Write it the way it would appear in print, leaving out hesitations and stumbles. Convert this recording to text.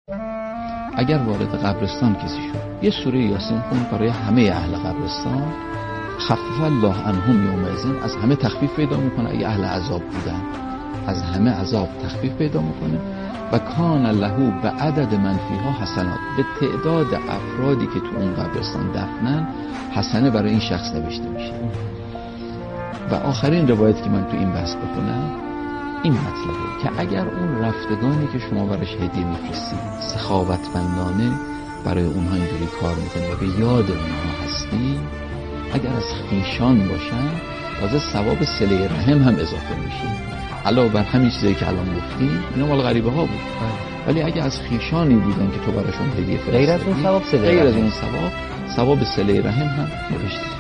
اگر وارد قبرستان کسی شد یه سوره یاسین خوند برای همه اهل قبرستان، خفف الله عنهم یومئذ، از همه تخفیف پیدا میکنه. اگه اهل عذاب بودن از همه عذاب تخفیف پیدا میکنه. و کان له به عدد من فیها حسنات، به تعداد افرادی که تو اون قبرستان دفنن حسنه برای این شخص نوشته میشه. و آخرین روایت که من تو این بحث بکنم این مطلبه که اگر اون رفتگانی که شما براش هدیه میفرستید سخاوتمندانه برای اونها اینجوری کار میکنه و به یاد اونها هستی، اگر از خویشان باشن تازه ثواب صله رحم هم اضافه میشه. علاوه بر همین چیزایی که الان گفتیم اینا مال غریبه ها بود، ولی اگه از خویشانی بودن که تو براشون هدیه فرستادی، غیر از اون ثواب صله رحم، غیر از اون ثواب صله رحم هم نوشته.